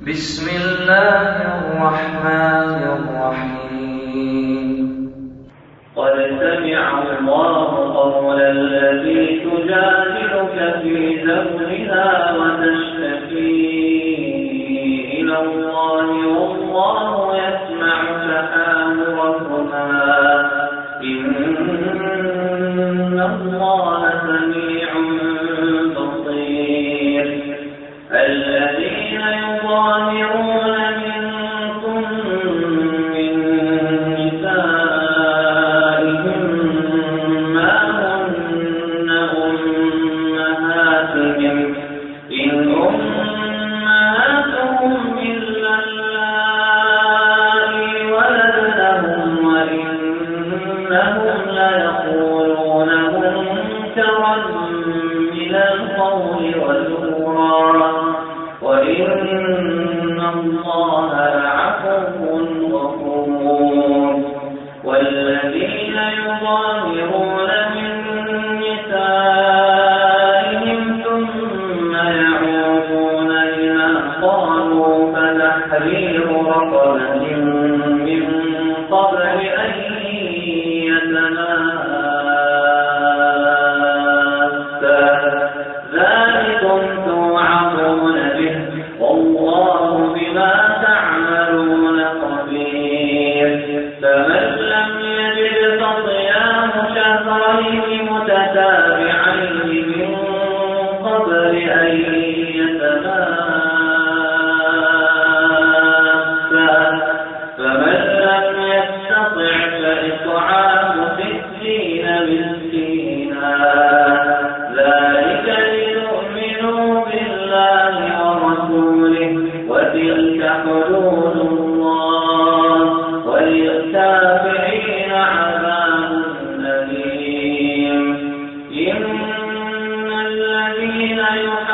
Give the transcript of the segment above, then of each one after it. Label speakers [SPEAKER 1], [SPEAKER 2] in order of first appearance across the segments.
[SPEAKER 1] بسم الله الرحمن الرحيم
[SPEAKER 2] قد سمع الله قول التي تجادلك في زوجها وتشتكي إلى الله والله يسمع تحاوركما إن الله سميع بصير الذين يظاهرون منكم من نسائهم ما هن أمهاتهم إن أمهاتهم إلا اللائي ولدنهم وإنهم ليقولون منكرا من القول وزورا وإن الله لعفو غفور والذين يظاهرون من نسائهم ثم يعودون لما قالوا فتحرير رقبة من قبل أن يتماسا ذلكم توعظون به والله بما تعملون خبير فمن لم يجد فصيام شهرين متتابعين من قبل أن يتماسا فمن لم يستطع فإطعام 60 مسكينا ذلك لتؤمنوا بالله ورسوله وتلك حدود الله وللكافرين عذاب أليم إن الذين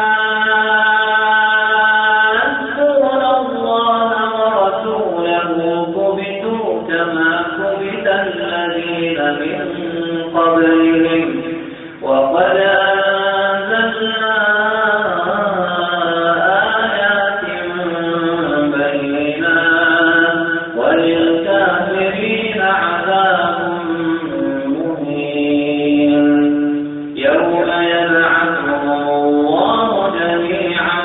[SPEAKER 2] يحادون الله ورسوله كبتوا كما كبت الذين من قبلهم وقد أنزلنا آيات بينات وللكافرين عذاب مهين يوم يبعثهم الله جميعا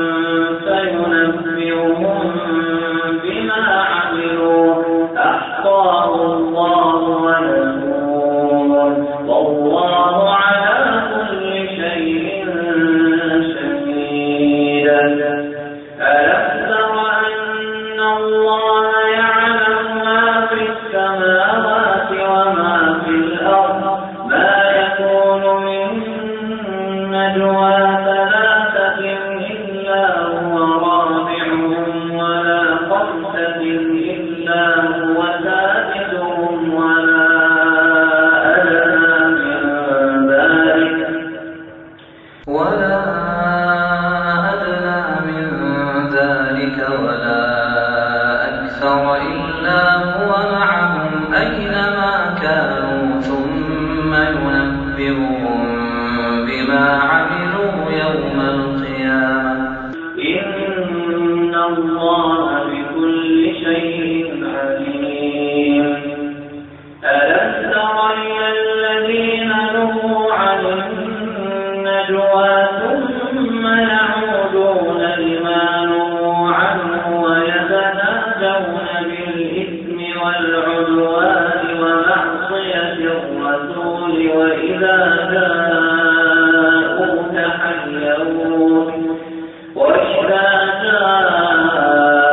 [SPEAKER 2] فينبئهم بما عملوا أحصاه الله ونسوه والله على كل شيء شهيد ألم تر أن الله يعلم ما في السماوات وما في الأرض ما يكون من نجوى ثلاثة إلا هو رابعهم ولا خمسة إلا هو سادسهم ولا
[SPEAKER 1] أدنى من ذلك ولا أكثر إلا هو معهم أينما كانوا ثم ينبئهم بما عملوا يوم القيامة
[SPEAKER 2] إن الله بكل شيء عليم ألم تر إلى الذين نهوا عن النجوى ثم يعودون لما نهوا عنه ويتناجون بالإثم والعدوان ومعصية الرسول وإذا جاءوك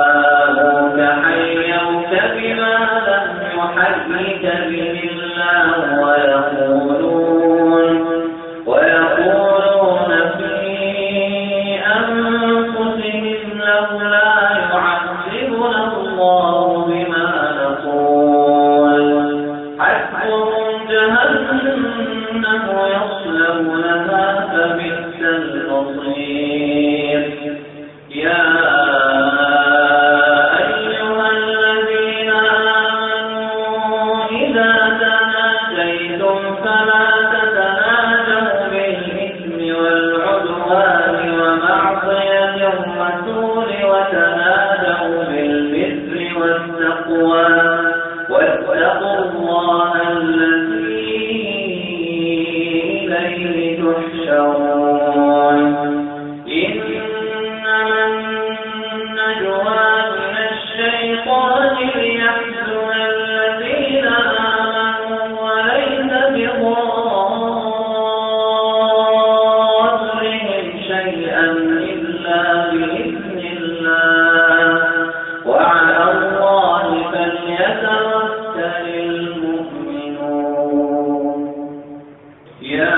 [SPEAKER 2] التقوى واتقوا الله الذي إليه تحشرون إنما النجوى من الشيطان ليحزن الذين آمنوا وليس بضارهم شيئا إلا بإذن الله وعلى الله فليتوكل المؤمنون يا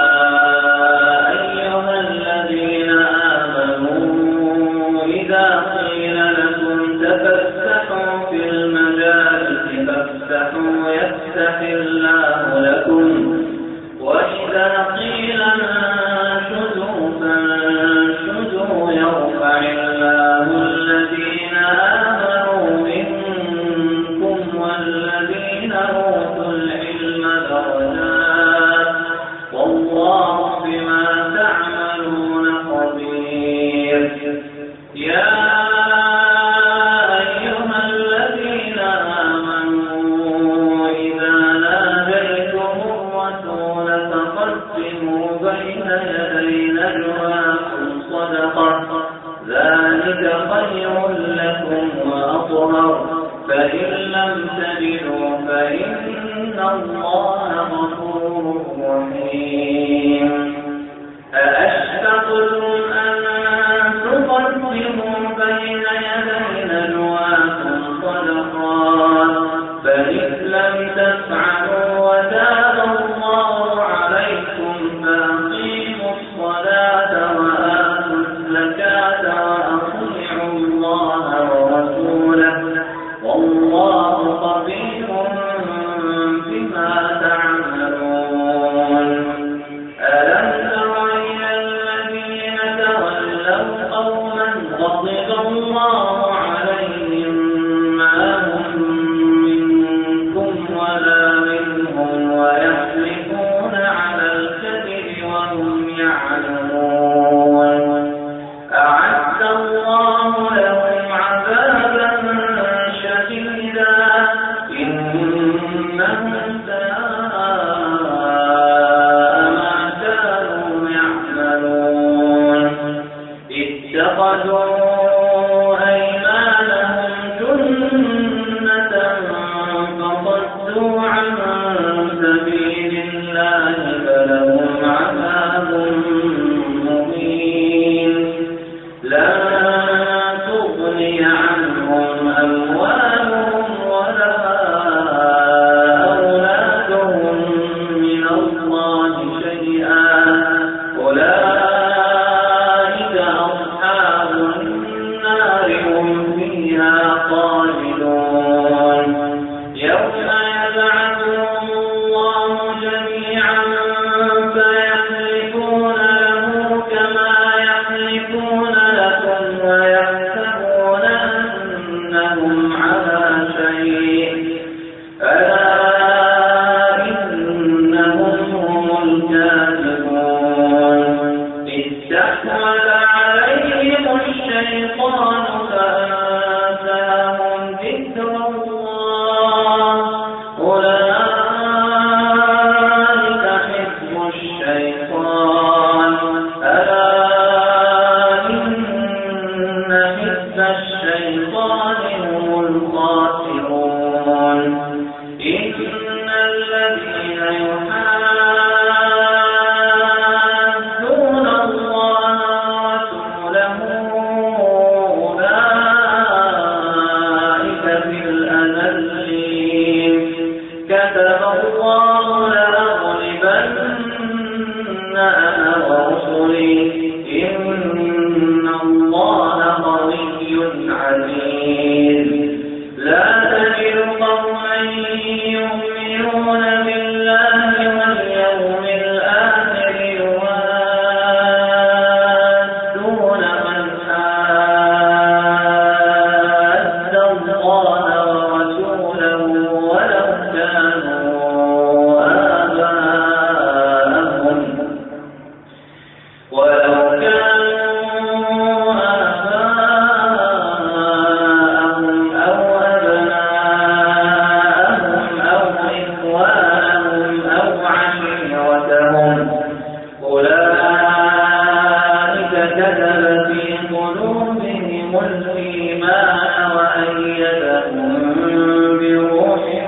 [SPEAKER 2] أيها الذين آمنوا إذا قيل لكم تفسحوا في المجالس فافسحوا يفسح الله لكم وإذا قيل انشزوا فانشزوا يرفع الله الذين آمنوا منكم والذين أوتوا العلم درجات والله بما تعملون خبير يا أيها الذين آمنوا إذا ناجيتم الرسول فقدموا بين يدي نجواكم صدقة ذلك خير لكم وأطهر فإن لم تجدوا فإن الله غفور رحيم أأشفقتم أن تقدموا بين يدي نجواكم صدقات فإن لم تفعلوا وتاب الله عليكم فأقيموا الصلاة وآتوا الزكاة وأطيعوا الله ورسوله والله خبير بما تعملون ألم تر إلى الذين تولوا قوما غضب الله عليهم ما هم منكم ولا منهم ويحلفون على الكذب وهم يعلمون أعد الله لهم عذابا شديدا إنهم ساء ما كانوا يعملون اتخذوا أيمانهم جنة فصدوا عن سبيل الله فلهم عذاب مهين لا تغني عنهم أموالهم ولا أولادهم من الله شيئا أولئك أصحاب النار هم فيها خالدون يوم يبعثهم الله جميعا فيحلفون له كما يحلفون لكم ويحسبون أنهم على شيء ألا إنهم هم الكاذبون استحوذ عليهم الشيطان فأنساهم ذكر الله أولئك حزب الشيطان ألا إن حزب الشيطان هم الخاسرون إن الذين يحادون الله ورسوله أولئك في الأذلين كتب الله لأغلبن أنا ورسلي إن الله قوي عزيز لا تجد قوما في قلوبهم الإيمان وأيدهم بروح